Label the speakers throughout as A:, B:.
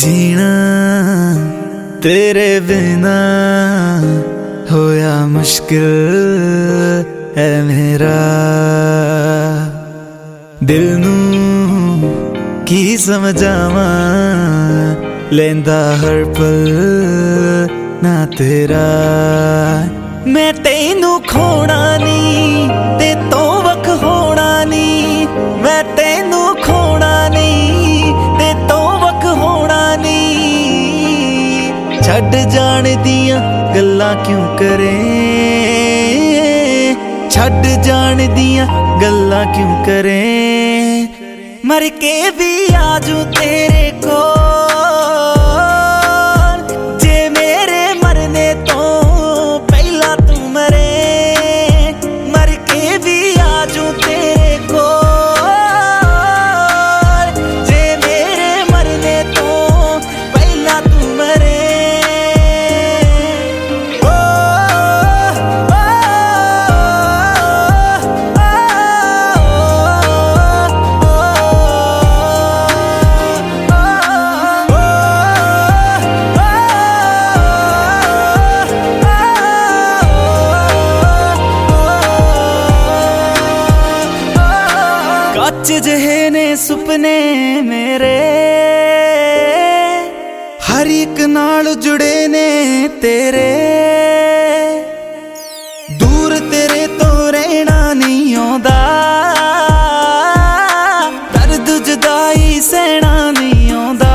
A: जीना तेरे बिना होया मुश्किल है मेरा। दिल नू की समझावा लेंदा हर पल ना तेरा। मैं तेनू खोना नहीं ते तो वख होना नहीं, मैं तेनू खोना नहीं ते तो वख होना नहीं। छड़ जान दियां गल्लां क्यों करें, छड़ जान दियां गल्लां क्यों करें। मर के भी आजू तेरे को जे मेरे मरने तो पहला तू मरे। मर के भी आजू तेरे को जे मेरे मरने तो पहला तू मरे। कच्च जहे ने सुपने मेरे हर एक नाल जुड़े ने तेरे। दूर तेरे तो रहना नहीं आउंदा, दर्द जुदाई सहना नहीं आउंदा।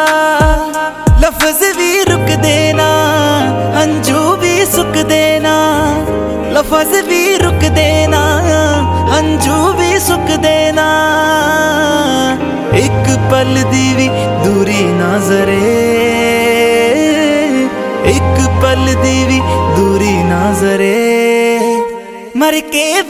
A: लफ्ज भी रुक देना हंझू भी सुक देना, लफ्ज भी रुक देना हंझू भी सुक देना। एक पल दी भी दूरी ना जरे, एक पल दी भी दूरी ना जरे। मर के